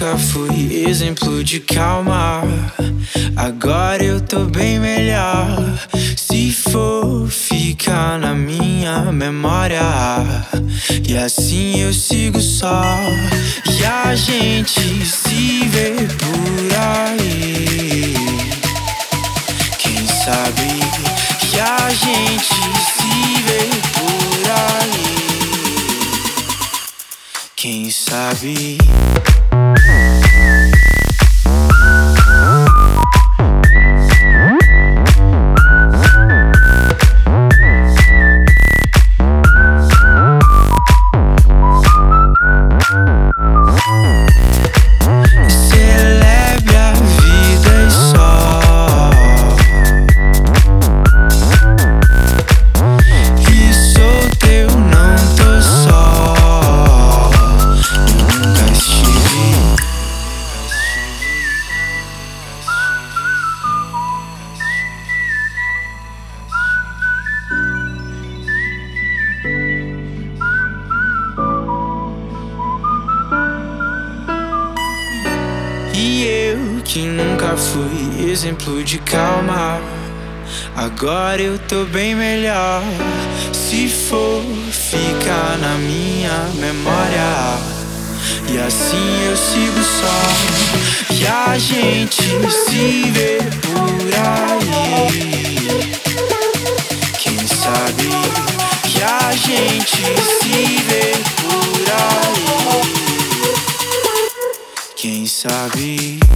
nunca fui exemplo de calma. Agora eu tô bem melhor. Se for ficar na minha memória, e assim eu sigo só. E a gente se vê por aí. Quem sabe que a gente se vê por aí. Quem sabe? Celebre a vida e só. E sou teu, não tô só. Nunca estive. E eu que nunca fui exemplo de calma, agora eu tô bem melhor. Se for ficar na minha memória, e assim eu sigo só. E a gente se vê por aí. Quem sabe que a gente se vê por aí. Quem sabe?